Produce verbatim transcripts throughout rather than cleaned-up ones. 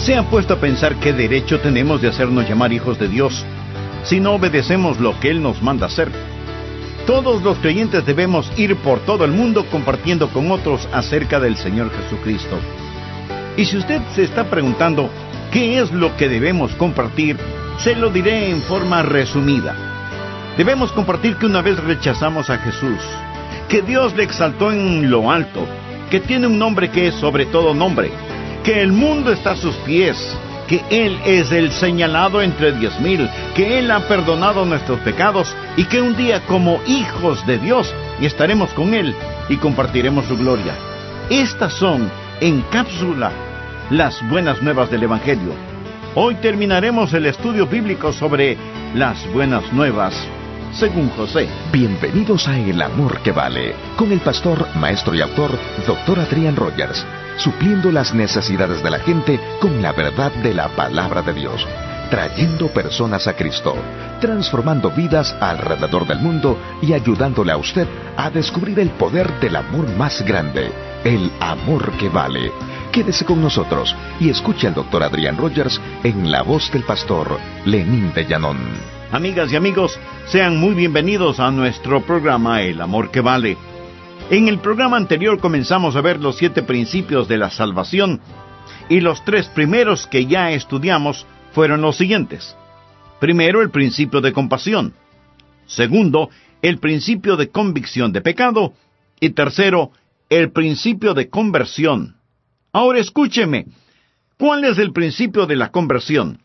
¿Se ha puesto a pensar qué derecho tenemos de hacernos llamar hijos de Dios si no obedecemos lo que Él nos manda hacer? Todos los creyentes debemos ir por todo el mundo compartiendo con otros acerca del Señor Jesucristo. Y si usted se está preguntando qué es lo que debemos compartir, se lo diré en forma resumida. Debemos compartir que una vez rechazamos a Jesús, que Dios le exaltó en lo alto, que tiene un nombre que es sobre todo nombre, que el mundo está a sus pies, que Él es el señalado entre diez mil, que Él ha perdonado nuestros pecados y que un día como hijos de Dios estaremos con Él y compartiremos su gloria. Estas son, en cápsula, las buenas nuevas del Evangelio. Hoy terminaremos el estudio bíblico sobre las buenas nuevas según José. Bienvenidos a El Amor que Vale, con el pastor, maestro y autor, doctor Adrián Rogers, supliendo las necesidades de la gente con la verdad de la palabra de Dios, trayendo personas a Cristo, transformando vidas alrededor del mundo y ayudándole a usted a descubrir el poder del amor más grande, el amor que vale. Quédese con nosotros y escuche al doctor Adrián Rogers en la voz del pastor Lenín de Llanón. Amigas y amigos, sean muy bienvenidos a nuestro programa El Amor que Vale. En el programa anterior comenzamos a ver los siete principios de la salvación, y los tres primeros que ya estudiamos fueron los siguientes. Primero, el principio de compasión. Segundo, el principio de convicción de pecado. Y tercero, el principio de conversión. Ahora escúcheme, ¿cuál es el principio de la conversión?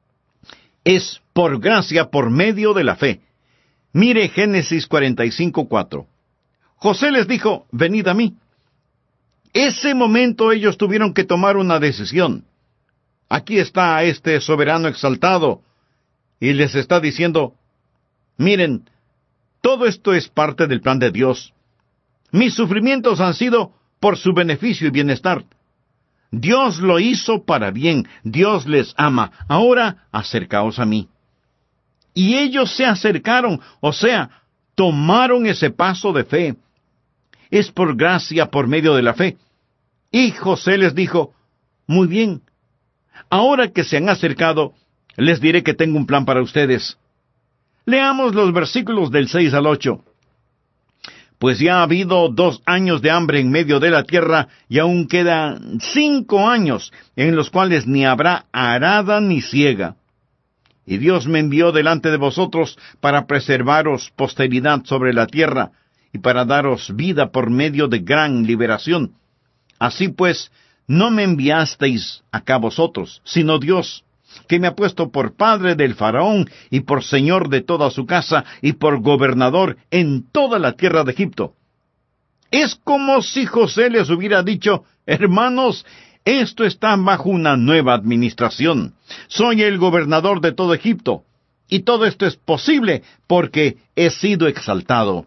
Es por gracia por medio de la fe. Mire Génesis cuarenta y cinco, cuatro. José les dijo, venid a mí. Ese momento ellos tuvieron que tomar una decisión. Aquí está este soberano exaltado, y les está diciendo, miren, todo esto es parte del plan de Dios. Mis sufrimientos han sido por su beneficio y bienestar. Dios lo hizo para bien, Dios les ama. Ahora, acercaos a mí. Y ellos se acercaron, o sea, tomaron ese paso de fe. Es por gracia, por medio de la fe. Y José les dijo, muy bien, ahora que se han acercado, les diré que tengo un plan para ustedes. Leamos los versículos del seis al ocho. Pues ya ha habido dos años de hambre en medio de la tierra, y aún quedan cinco años, en los cuales ni habrá arada ni siega. Y Dios me envió delante de vosotros para preservaros posteridad sobre la tierra, y para daros vida por medio de gran liberación. Así pues, no me enviasteis acá vosotros, sino Dios, que me ha puesto por padre del faraón, y por señor de toda su casa, y por gobernador en toda la tierra de Egipto. Es como si José les hubiera dicho, hermanos, esto está bajo una nueva administración. Soy el gobernador de todo Egipto, y todo esto es posible porque he sido exaltado.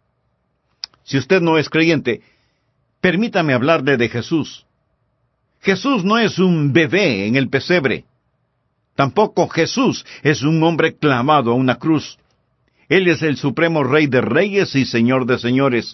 Si usted no es creyente, permítame hablarle de Jesús. Jesús no es un bebé en el pesebre. Tampoco Jesús es un hombre clavado a una cruz. Él es el supremo Rey de reyes y Señor de señores.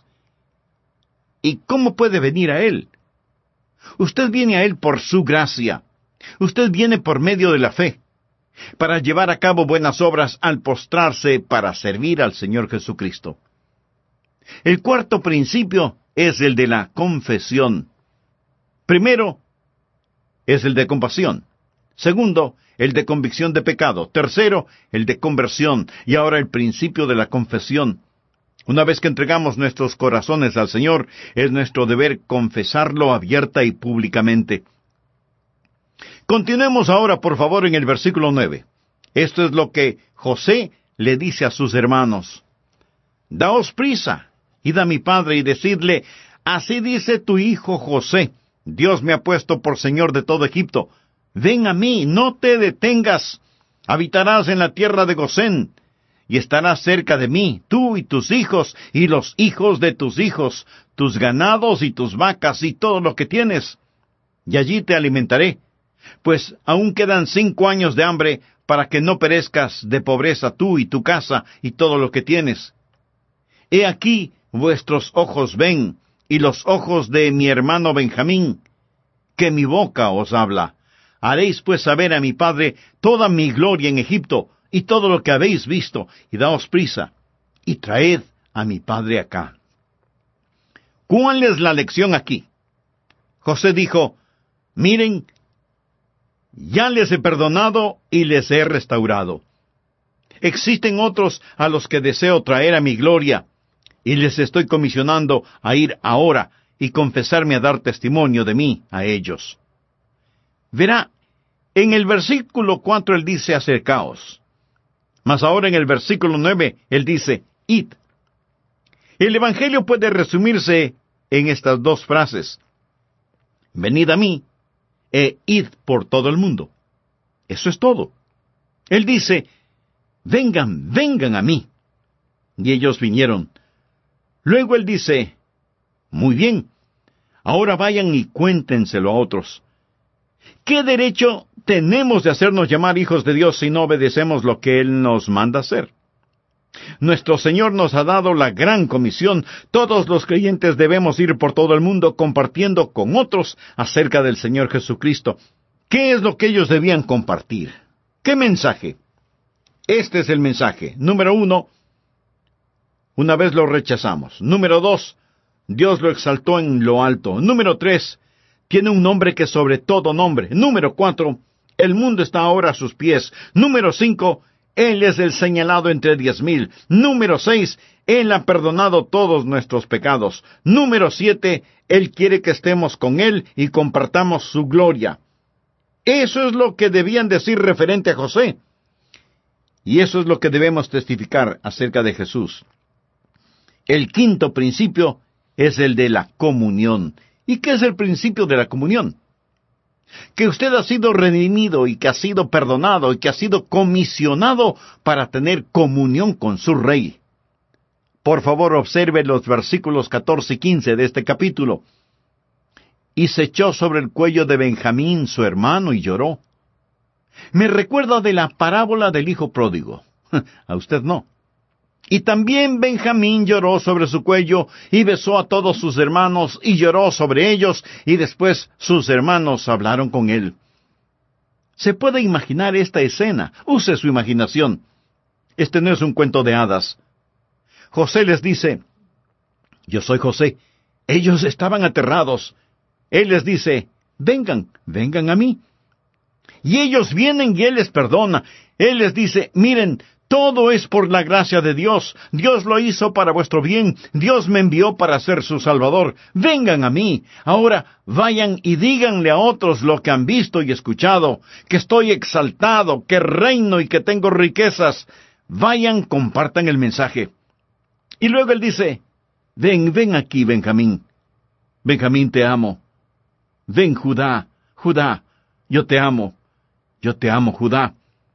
¿Y cómo puede venir a Él? Usted viene a Él por su gracia. Usted viene por medio de la fe, para llevar a cabo buenas obras al postrarse para servir al Señor Jesucristo. El cuarto principio es el de la confesión. Primero, es el de compasión. Segundo, el de convicción de pecado. Tercero, el de conversión. Y ahora el principio de la confesión. Una vez que entregamos nuestros corazones al Señor, es nuestro deber confesarlo abierta y públicamente. Continuemos ahora, por favor, en el versículo nueve. Esto es lo que José le dice a sus hermanos. Daos prisa, id a mi padre y decidle, así dice tu hijo José, Dios me ha puesto por señor de todo Egipto. Ven a mí, no te detengas. Habitarás en la tierra de Gosén, y estarás cerca de mí, tú y tus hijos, y los hijos de tus hijos, tus ganados y tus vacas, y todo lo que tienes. Y allí te alimentaré, pues aún quedan cinco años de hambre, para que no perezcas de pobreza tú y tu casa, y todo lo que tienes. He aquí, vuestros ojos ven, y los ojos de mi hermano Benjamín, que mi boca os habla. Haréis pues saber a mi padre toda mi gloria en Egipto, y todo lo que habéis visto, y daos prisa, y traed a mi padre acá. ¿Cuál es la lección aquí? José dijo, miren, ya les he perdonado y les he restaurado. Existen otros a los que deseo traer a mi gloria, y les estoy comisionando a ir ahora y confesarme a dar testimonio de mí a ellos. Verá, en el versículo cuatro él dice, acercaos. Mas ahora en el versículo nueve él dice, id. El Evangelio puede resumirse en estas dos frases. Venid a mí, e id por todo el mundo. Eso es todo. Él dice, vengan, vengan a mí. Y ellos vinieron. Luego él dice, muy bien, ahora vayan y cuéntenselo a otros. ¿Qué derecho tenemos de hacernos llamar hijos de Dios si no obedecemos lo que Él nos manda hacer? Nuestro Señor nos ha dado la gran comisión. Todos los creyentes debemos ir por todo el mundo compartiendo con otros acerca del Señor Jesucristo. ¿Qué es lo que ellos debían compartir? ¿Qué mensaje? Este es el mensaje. Número uno, una vez lo rechazamos. Número dos, Dios lo exaltó en lo alto. Número tres, tiene un nombre que sobre todo nombre. Número cuatro, el mundo está ahora a sus pies. Número cinco, Él es el señalado entre diez mil. Número seis, Él ha perdonado todos nuestros pecados. Número siete, Él quiere que estemos con Él y compartamos su gloria. Eso es lo que debían decir referente a José. Y eso es lo que debemos testificar acerca de Jesús. El quinto principio es el de la comunión. ¿Y qué es el principio de la comunión? Que usted ha sido redimido y que ha sido perdonado y que ha sido comisionado para tener comunión con su Rey. Por favor, observe los versículos catorce y quince de este capítulo. Y se echó sobre el cuello de Benjamín, su hermano, y lloró. Me recuerda de la parábola del hijo pródigo. A usted no. Y también Benjamín lloró sobre su cuello, y besó a todos sus hermanos, y lloró sobre ellos, y después sus hermanos hablaron con él. ¿Se puede imaginar esta escena? Use su imaginación. Este no es un cuento de hadas. José les dice, yo soy José. Ellos estaban aterrados. Él les dice, vengan, vengan a mí. Y ellos vienen y Él les perdona. Él les dice, miren, todo es por la gracia de Dios. Dios lo hizo para vuestro bien. Dios me envió para ser su Salvador. Vengan a mí. Ahora vayan y díganle a otros lo que han visto y escuchado, que estoy exaltado, que reino y que tengo riquezas. Vayan, compartan el mensaje. Y luego Él dice, ven, ven aquí, Benjamín. Benjamín, te amo. Ven, Judá, Judá, yo te amo. Yo te amo, Judá.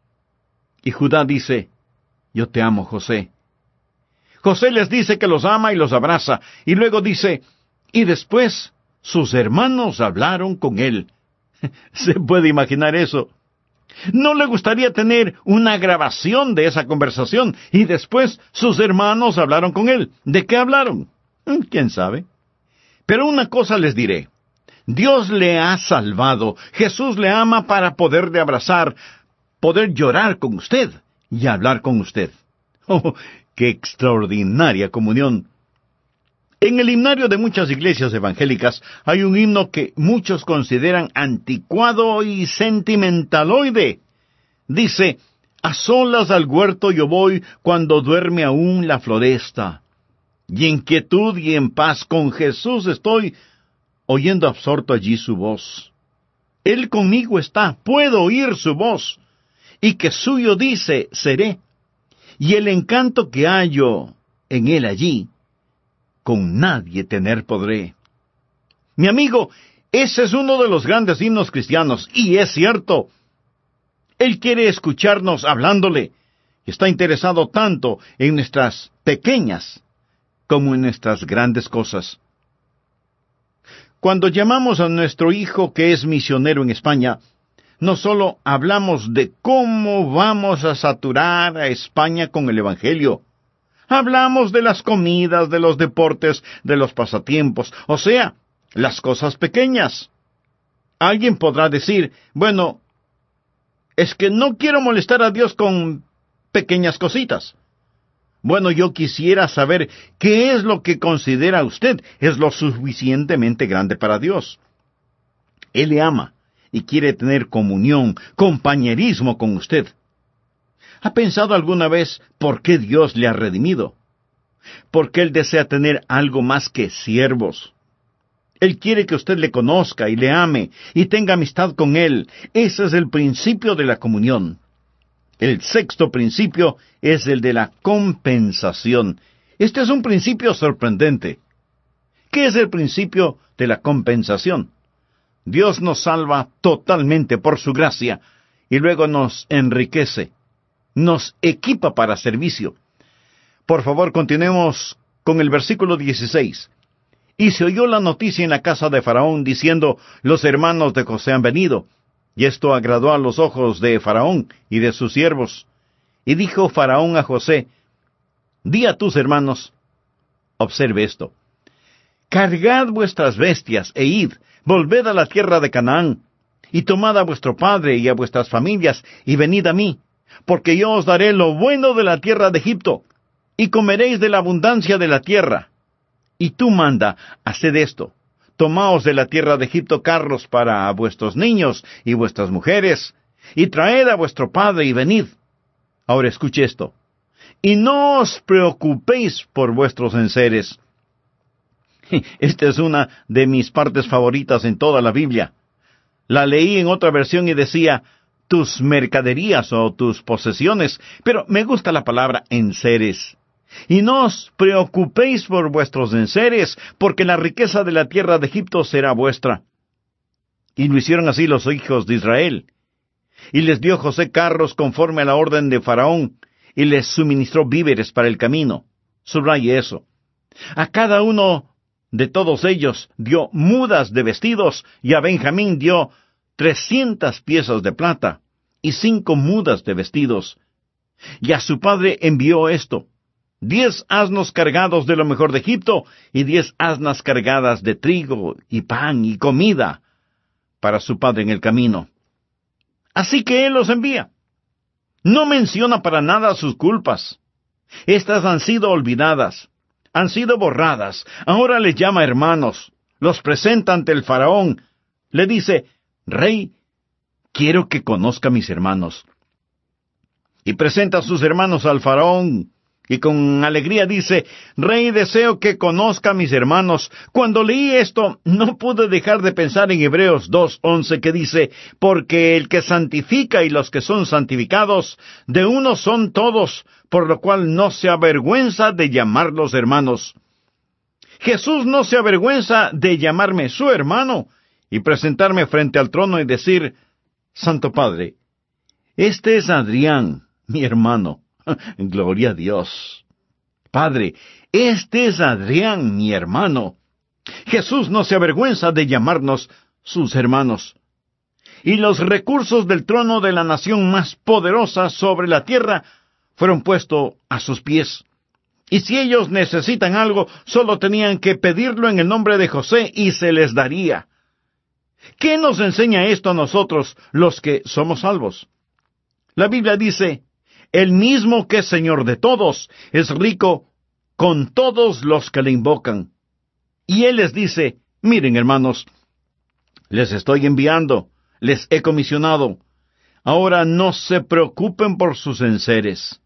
Y Judá dice, yo te amo, José. José les dice que los ama y los abraza, y luego dice, y después sus hermanos hablaron con él. ¿Se puede imaginar eso? ¿No le gustaría tener una grabación de esa conversación? Y después sus hermanos hablaron con él. ¿De qué hablaron? ¿Quién sabe? Pero una cosa les diré. Dios le ha salvado. Jesús le ama para poderle abrazar, poder llorar con usted y hablar con usted. ¡Oh, qué extraordinaria comunión! En el himnario de muchas iglesias evangélicas hay un himno que muchos consideran anticuado y sentimentaloide. Dice, a solas al huerto yo voy cuando duerme aún la floresta. Y en quietud y en paz con Jesús estoy, oyendo absorto allí su voz. Él conmigo está, puedo oír su voz, y que suyo dice, seré. Y el encanto que hallo en él allí, con nadie tener podré. Mi amigo, ese es uno de los grandes himnos cristianos, y es cierto. Él quiere escucharnos hablándole, y está interesado tanto en nuestras pequeñas como en nuestras grandes cosas. Cuando llamamos a nuestro hijo que es misionero en España, no solo hablamos de cómo vamos a saturar a España con el Evangelio. Hablamos de las comidas, de los deportes, de los pasatiempos, o sea, las cosas pequeñas. Alguien podrá decir, bueno, es que no quiero molestar a Dios con pequeñas cositas. Bueno, yo quisiera saber qué es lo que considera usted es lo suficientemente grande para Dios. Él le ama y quiere tener comunión, compañerismo con usted. ¿Ha pensado alguna vez por qué Dios le ha redimido? Porque Él desea tener algo más que siervos. Él quiere que usted le conozca y le ame y tenga amistad con Él. Ese es el principio de la comunión. El sexto principio es el de la compensación. Este es un principio sorprendente. ¿Qué es el principio de la compensación? Dios nos salva totalmente por su gracia y luego nos enriquece, nos equipa para servicio. Por favor, continuemos con el versículo dieciséis. Y se oyó la noticia en la casa de Faraón, diciendo, los hermanos de José han venido. Y esto agradó a los ojos de Faraón y de sus siervos. Y dijo Faraón a José, di a tus hermanos, observe esto, cargad vuestras bestias e id, volved a la tierra de Canaán, y tomad a vuestro padre y a vuestras familias, y venid a mí, porque yo os daré lo bueno de la tierra de Egipto, y comeréis de la abundancia de la tierra. Y tú manda, haced esto, tomaos de la tierra de Egipto carros para vuestros niños y vuestras mujeres, y traed a vuestro padre y venid. Ahora escuche esto, y no os preocupéis por vuestros enseres. Esta es una de mis partes favoritas en toda la Biblia. La leí en otra versión y decía, tus mercaderías o tus posesiones, pero me gusta la palabra enseres. Y no os preocupéis por vuestros enseres, porque la riqueza de la tierra de Egipto será vuestra. Y lo hicieron así los hijos de Israel. Y les dio José carros conforme a la orden de Faraón, y les suministró víveres para el camino. Subraye eso. A cada uno de todos ellos dio mudas de vestidos, y a Benjamín dio trescientas piezas de plata, y cinco mudas de vestidos. Y a su padre envió esto, diez asnos cargados de lo mejor de Egipto, y diez asnas cargadas de trigo, y pan, y comida, para su padre en el camino. Así que él los envía. No menciona para nada sus culpas. Estas han sido olvidadas, han sido borradas. Ahora les llama hermanos, los presenta ante el faraón. Le dice, Rey, quiero que conozca a mis hermanos. Y presenta a sus hermanos al faraón, y con alegría dice, Rey, deseo que conozca a mis hermanos. Cuando leí esto, no pude dejar de pensar en Hebreos dos once, que dice, porque el que santifica y los que son santificados, de uno son todos, por lo cual no se avergüenza de llamarlos hermanos. Jesús no se avergüenza de llamarme su hermano, y presentarme frente al trono y decir, Santo Padre, este es Adrián, mi hermano. Gloria a Dios. Padre, este es Adrián, mi hermano. Jesús no se avergüenza de llamarnos sus hermanos. Y los recursos del trono de la nación más poderosa sobre la tierra fueron puestos a sus pies. Y si ellos necesitan algo, solo tenían que pedirlo en el nombre de José y se les daría. ¿Qué nos enseña esto a nosotros, los que somos salvos? La Biblia dice, el mismo que es Señor de todos, es rico con todos los que le invocan. Y Él les dice, miren hermanos, les estoy enviando, les he comisionado. Ahora no se preocupen por sus enseres.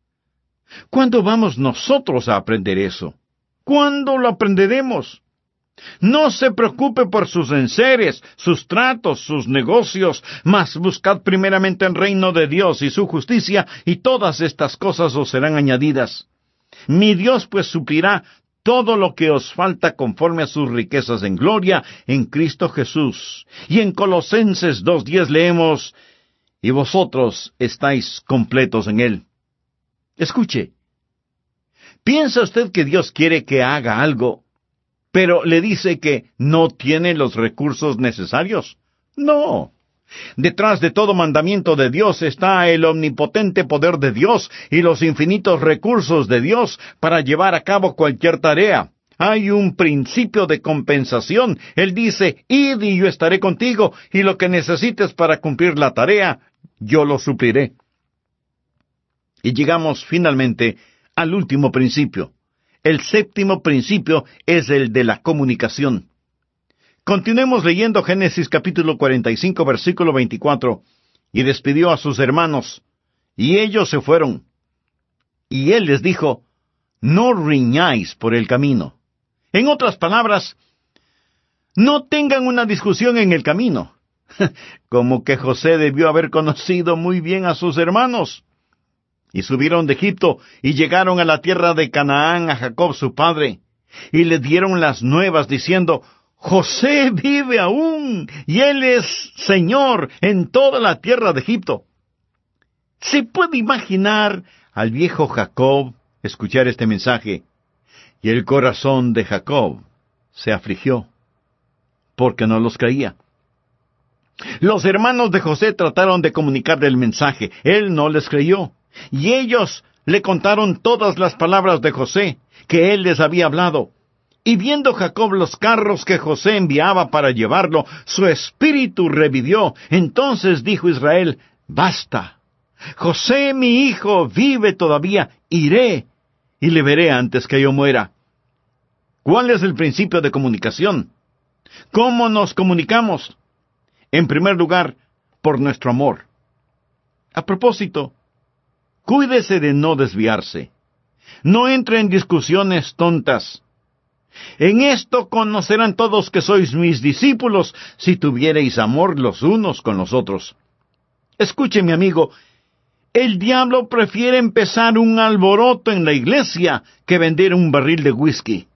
¿Cuándo vamos nosotros a aprender eso? ¿Cuándo lo aprenderemos? No se preocupe por sus enseres, sus tratos, sus negocios, mas buscad primeramente el reino de Dios y su justicia, y todas estas cosas os serán añadidas. Mi Dios pues suplirá todo lo que os falta conforme a sus riquezas en gloria en Cristo Jesús. Y en Colosenses dos diez leemos, y vosotros estáis completos en Él. Escuche, ¿piensa usted que Dios quiere que haga algo, pero le dice que no tiene los recursos necesarios? No. Detrás de todo mandamiento de Dios está el omnipotente poder de Dios y los infinitos recursos de Dios para llevar a cabo cualquier tarea. Hay un principio de compensación. Él dice, id y yo estaré contigo, y lo que necesites para cumplir la tarea, yo lo supliré. Y llegamos finalmente al último principio. El séptimo principio es el de la comunicación. Continuemos leyendo Génesis capítulo cuarenta y cinco, versículo veinticuatro. Y despidió a sus hermanos, y ellos se fueron. Y él les dijo, no riñáis por el camino. En otras palabras, no tengan una discusión en el camino. Como que José debió haber conocido muy bien a sus hermanos. Y subieron de Egipto, y llegaron a la tierra de Canaán a Jacob su padre, y le dieron las nuevas, diciendo, José vive aún, y él es Señor en toda la tierra de Egipto. ¿Se puede imaginar al viejo Jacob escuchar este mensaje? Y el corazón de Jacob se afligió, porque no los creía. Los hermanos de José trataron de comunicarle el mensaje, él no les creyó. Y ellos le contaron todas las palabras de José, que él les había hablado. Y viendo Jacob los carros que José enviaba para llevarlo, su espíritu revivió. Entonces dijo Israel, basta. José mi hijo vive todavía, iré y le veré antes que yo muera. ¿Cuál es el principio de comunicación? ¿Cómo nos comunicamos? En primer lugar, por nuestro amor. A propósito, cuídese de no desviarse. No entre en discusiones tontas. En esto conocerán todos que sois mis discípulos, si tuviereis amor los unos con los otros. Escuche, mi amigo, el diablo prefiere empezar un alboroto en la iglesia que vender un barril de whisky.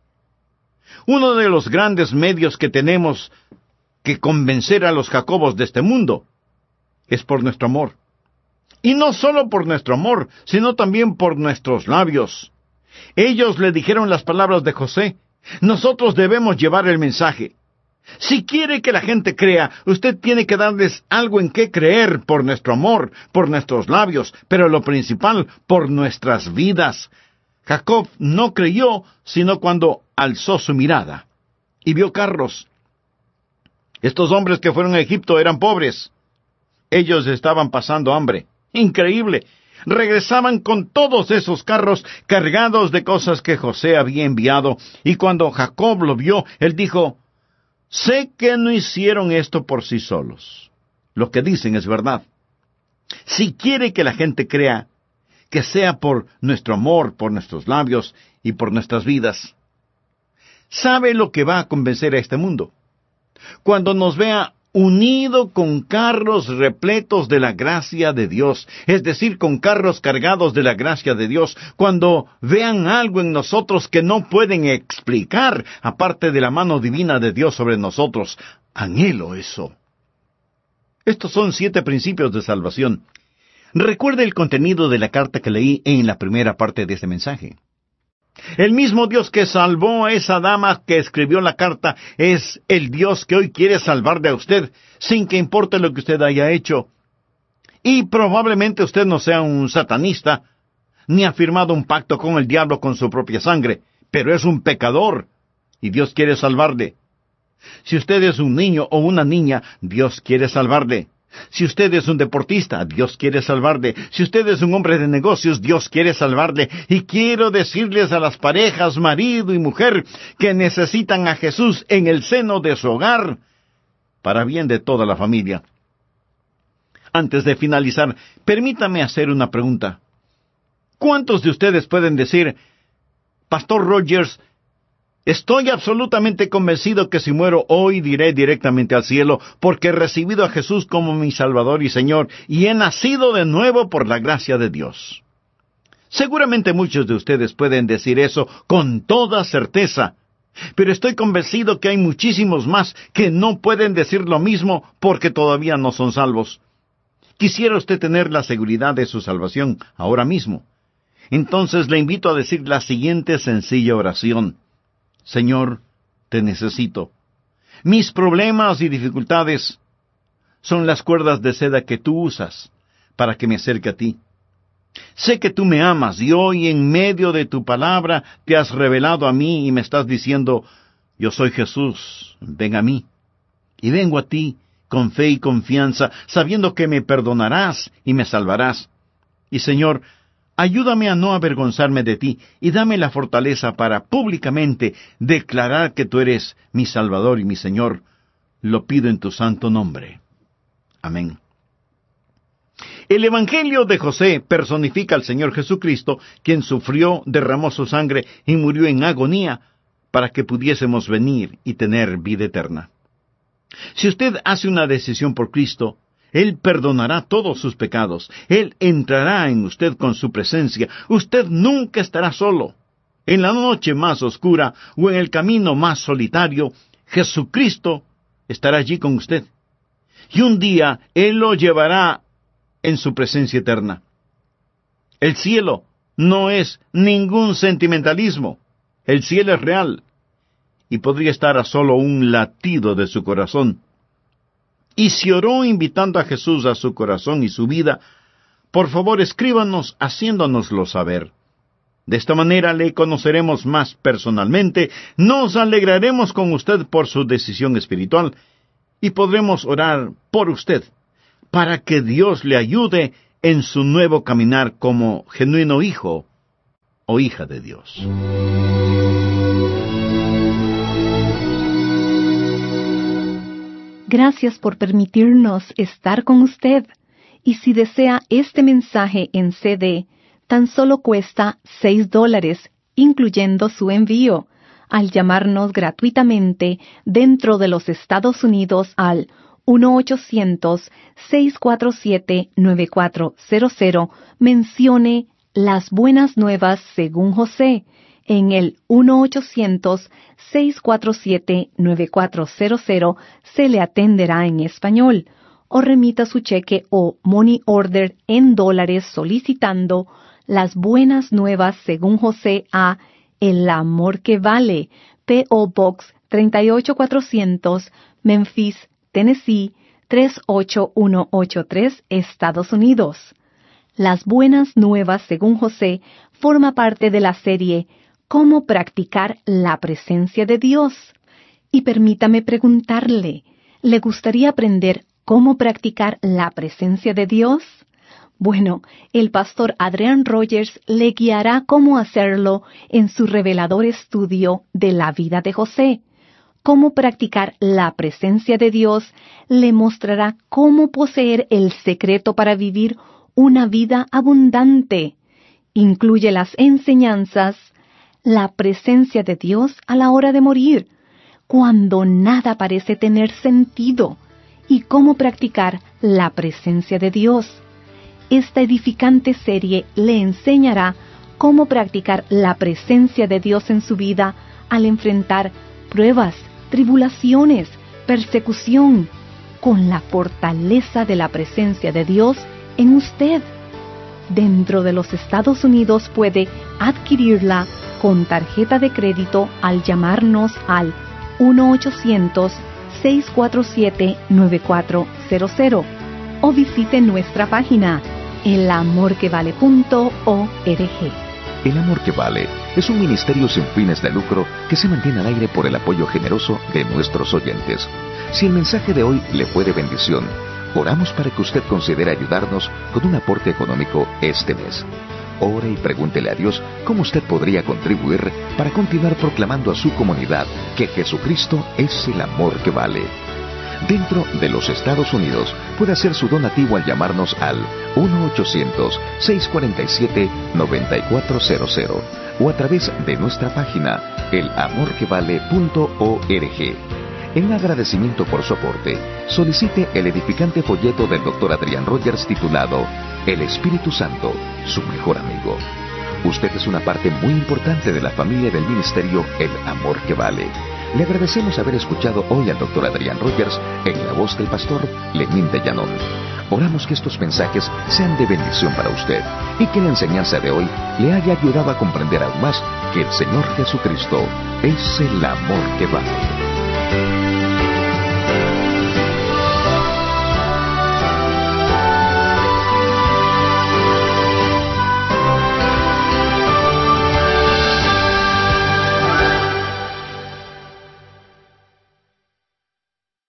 Uno de los grandes medios que tenemos que convencer a los Jacobos de este mundo es por nuestro amor. Y no solo por nuestro amor, sino también por nuestros labios. Ellos le dijeron las palabras de José. Nosotros debemos llevar el mensaje. Si quiere que la gente crea, usted tiene que darles algo en qué creer por nuestro amor, por nuestros labios, pero lo principal, por nuestras vidas. Jacob no creyó, sino cuando alzó su mirada y vio carros. Estos hombres que fueron a Egipto eran pobres. Ellos estaban pasando hambre. Increíble. Regresaban con todos esos carros cargados de cosas que José había enviado, y cuando Jacob lo vio, él dijo, sé que no hicieron esto por sí solos. Lo que dicen es verdad. Si quiere que la gente crea, que sea por nuestro amor, por nuestros labios y por nuestras vidas. ¿Sabe lo que va a convencer a este mundo? Cuando nos vea unido con carros repletos de la gracia de Dios, es decir, con carros cargados de la gracia de Dios, cuando vean algo en nosotros que no pueden explicar, aparte de la mano divina de Dios sobre nosotros. Anhelo eso. Estos son siete principios de salvación. Recuerde el contenido de la carta que leí en la primera parte de este mensaje. El mismo Dios que salvó a esa dama que escribió la carta es el Dios que hoy quiere salvarle a usted, sin que importe lo que usted haya hecho. Y probablemente usted no sea un satanista, ni ha firmado un pacto con el diablo con su propia sangre, pero es un pecador, y Dios quiere salvarle. Si usted es un niño o una niña, Dios quiere salvarle. Si usted es un deportista, Dios quiere salvarle. Si usted es un hombre de negocios, Dios quiere salvarle. Y quiero decirles a las parejas, marido y mujer, que necesitan a Jesús en el seno de su hogar, para bien de toda la familia. Antes de finalizar, permítame hacer una pregunta. ¿Cuántos de ustedes pueden decir, Pastor Rogers, estoy absolutamente convencido que si muero hoy diré directamente al cielo, porque he recibido a Jesús como mi Salvador y Señor, y he nacido de nuevo por la gracia de Dios? Seguramente muchos de ustedes pueden decir eso con toda certeza, pero estoy convencido que hay muchísimos más que no pueden decir lo mismo porque todavía no son salvos. Quisiera usted tener la seguridad de su salvación ahora mismo. Entonces le invito a decir la siguiente sencilla oración. Señor, te necesito. Mis problemas y dificultades son las cuerdas de seda que tú usas para que me acerque a ti. Sé que tú me amas y hoy en medio de tu palabra te has revelado a mí y me estás diciendo, yo soy Jesús, ven a mí. Y vengo a ti con fe y confianza, sabiendo que me perdonarás y me salvarás. Y Señor, ayúdame a no avergonzarme de ti y dame la fortaleza para públicamente declarar que tú eres mi Salvador y mi Señor. Lo pido en tu santo nombre. Amén. El Evangelio de José personifica al Señor Jesucristo, quien sufrió, derramó su sangre y murió en agonía para que pudiésemos venir y tener vida eterna. Si usted hace una decisión por Cristo, Él perdonará todos sus pecados. Él entrará en usted con su presencia. Usted nunca estará solo. En la noche más oscura o en el camino más solitario, Jesucristo estará allí con usted. Y un día Él lo llevará en su presencia eterna. El cielo no es ningún sentimentalismo. El cielo es real. Y podría estar a solo un latido de su corazón. Y si oró invitando a Jesús a su corazón y su vida, por favor escríbanos haciéndonoslo saber. De esta manera le conoceremos más personalmente, nos alegraremos con usted por su decisión espiritual y podremos orar por usted para que Dios le ayude en su nuevo caminar como genuino hijo o hija de Dios. Gracias por permitirnos estar con usted. Y si desea este mensaje en C D, tan solo cuesta seis dólares, incluyendo su envío, al llamarnos gratuitamente dentro de los Estados Unidos al uno ochocientos, seis cuatro siete, nueve cuatro cero cero, mencione Las Buenas Nuevas según José. En el uno ochocientos, seis cuatro siete, nueve cuatro cero cero se le atenderá en español, o remita su cheque o money order en dólares solicitando Las Buenas Nuevas según José a El Amor que Vale, P O Box treinta y ocho cuatrocientos, Memphis, Tennessee tres ocho uno ocho tres, Estados Unidos. Las Buenas Nuevas según José forma parte de la serie ¿Cómo practicar la presencia de Dios? Y permítame preguntarle, ¿le gustaría aprender cómo practicar la presencia de Dios? Bueno, el pastor Adrian Rogers le guiará cómo hacerlo en su revelador estudio de la vida de José. Cómo practicar la presencia de Dios le mostrará cómo poseer el secreto para vivir una vida abundante. Incluye las enseñanzas, la presencia de Dios a la hora de morir, cuando nada parece tener sentido, y cómo practicar la presencia de Dios. Esta edificante serie le enseñará cómo practicar la presencia de Dios en su vida al enfrentar pruebas, tribulaciones, persecución, con la fortaleza de la presencia de Dios en usted. Dentro de los Estados Unidos puede adquirirla con tarjeta de crédito al llamarnos al uno ochocientos, seis cuatro siete, nueve cuatro cero cero o visite nuestra página el amor que vale punto org. El Amor que Vale es un ministerio sin fines de lucro que se mantiene al aire por el apoyo generoso de nuestros oyentes. Si el mensaje de hoy le fue de bendición, oramos para que usted considere ayudarnos con un aporte económico este mes. Ore y pregúntele a Dios cómo usted podría contribuir para continuar proclamando a su comunidad que Jesucristo es el amor que vale. Dentro de los Estados Unidos puede hacer su donativo al llamarnos al uno ochocientos, seis cuatro siete, nueve cuatro cero cero o a través de nuestra página el amor que vale punto org. En agradecimiento por su aporte, solicite el edificante folleto del doctor Adrian Rogers titulado El Espíritu Santo, su mejor amigo. Usted es una parte muy importante de la familia del ministerio El Amor que Vale. Le agradecemos haber escuchado hoy al doctor Adrian Rogers en la voz del pastor Lenín de Llanón. Oramos que estos mensajes sean de bendición para usted y que la enseñanza de hoy le haya ayudado a comprender aún más que el Señor Jesucristo es el amor que vale.